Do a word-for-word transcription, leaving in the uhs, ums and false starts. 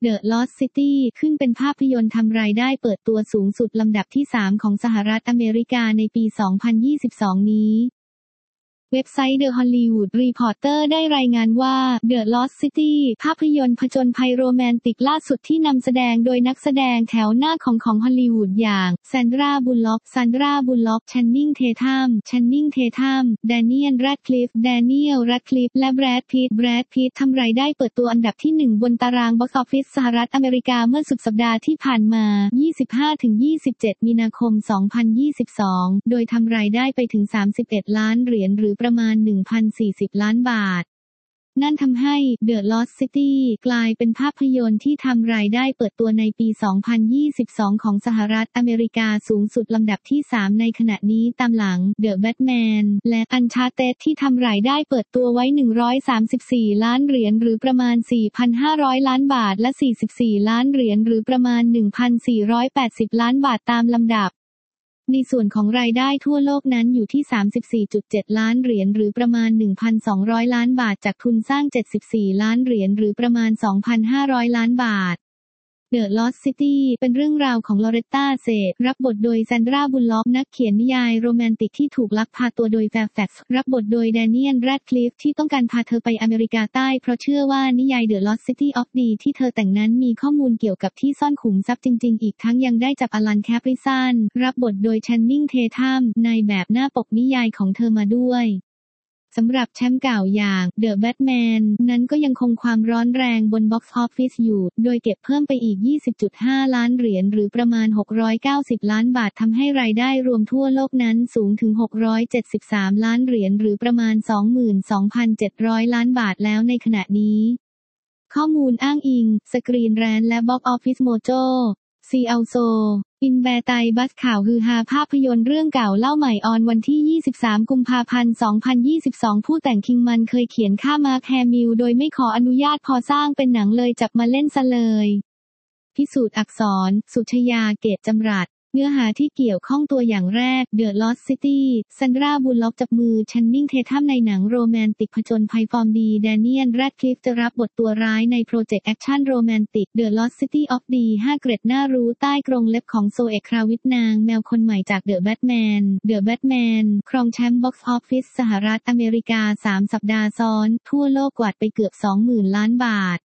The Lost City ขึ้นเป็นภาพยนตร์ทำรายได้เปิดตัวสูงสุดลำดับที่สามของสหรัฐอเมริกาในปี สองพันยี่สิบสอง นี้เว็บไซต์ The Hollywood Reporter ได้รายงานว่า The Lost City ภาพยนตร์ผจญภัยโรแมนติกล่าสุดที่นำแสดงโดยนักแสดงแถวหน้าของของฮอลลีวูดอย่างแซนดราบุลล็อกแซนดราบุลล็อกแชนนิงเททัมแชนนิงเททัมแดเนียลแรดคลิฟแดเนียลแรดคลิฟและแบรดพิตต์แบรดพิตต์ทำรายได้เปิดตัวอันดับที่หนึ่งบนตารางบ็อกซ์ออฟฟิศสหรัฐอเมริกาเมื่อสุดสัปดาห์ที่ผ่านมา ยี่สิบห้าถึงยี่สิบเจ็ด มีนาคม สองพันยี่สิบสอง โดยทำรายได้ไปถึงสามสิบเอ็ดล้านเหรียญหรือประมาณ หนึ่งพันสี่สิบ ล้านบาทนั่นทำให้ The Lost City กลายเป็นภาพยนตร์ที่ทำรายได้เปิดตัวในปี สองพันยี่สิบสอง ของสหรัฐอเมริกาสูงสุดลำดับที่สามในขณะนี้ตามหลัง The Batman และ Uncharted ที่ทำรายได้เปิดตัวไว้หนึ่งร้อยสามสิบสี่ล้านเหรียญหรือประมาณ สี่พันห้าร้อย ล้านบาทและสี่สิบสี่ล้านเหรียญหรือประมาณ หนึ่งพันสี่ร้อยแปดสิบ ล้านบาทตามลำดับในส่วนของรายได้ทั่วโลกนั้นอยู่ที่ สามสิบสี่จุดเจ็ด ล้านเหรียญหรือประมาณ หนึ่งพันสองร้อย ล้านบาทจากทุนสร้าง เจ็ดสิบสี่ ล้านเหรียญหรือประมาณ สองพันห้าร้อย ล้านบาท The Lost City เป็นเรื่องราวของลอเรตตาเซดรับบทโดยแซนดราบุลล็อกนักเขียนนิยายโรแมนติกที่ถูกลักพาตัวโดยแฟร์แฟกซ์รับบทโดยแดเนียลแรดคลิฟที่ต้องการพาเธอไปอเมริกาใต้เพราะเชื่อว่านิยาย The Lost City of D ที่เธอแต่งนั้นมีข้อมูลเกี่ยวกับที่ซ่อนขุมทรัพย์จริงๆอีกทั้งยังได้จับอลันแคปริสันรับบทโดยแชนนิงเททัมในแบบหน้าปกนิยายของเธอมาด้วยสำหรับแชมป์เก่าอย่าง The Batman นั้นก็ยังคงความร้อนแรงบนบ็อกซ์ออฟฟิศอยู่โดยเก็บเพิ่มไปอีก ยี่สิบจุดห้า ล้านเหรียญหรือประมาณหกร้อยเก้าสิบล้านบาททำให้รายได้รวมทั่วโลกนั้นสูงถึงหกร้อยเจ็ดสิบสามล้านเหรียญหรือประมาณ สองหมื่นสองพันเจ็ดร้อย ล้านบาทแล้วในขณะนี้ข้อมูลอ้างอิง Screen Rant และ Box Office Mojoซีอัลโซอินแบร์ไตบัสข่าวฮือฮาภาพยนตร์เรื่องเก่าเล่าใหม่ออนวันที่ยี่สิบสามกุมภาพันธ์สองพันยี่สิบสองผู้แต่งคิงมันเคยเขียนค่ามาร์คแฮมิลโดยไม่ขออนุญาตพอสร้างเป็นหนังเลยจับมาเล่นซะเลยพิสูจน์อักษรสุชยาเกตจำรัดเนื้อหาที่เกี่ยวข้องตัวอย่างแรก The Lost City แซนดราบุลล็อกจับมือแชนนิงเททัมในหนังโรแมนติกผจญภัยฟอร์มดีแดเนียลแรดคลิฟจะรับบทตัวร้ายในโปรเจกต์แอคชั่นโรแมนติก The Lost City of D ห้า เกร็ดน่ารู้ใต้กรงเล็บของโซเอ คราวิทนางแมวคนใหม่จาก The Batman The Batman ครองแชมป์บ็อกซ์ออฟฟิศสหรัฐอเมริกาสามสัปดาห์ซ้อนทั่วโลกกวาดไปเกือบ สองหมื่น ล้านบาท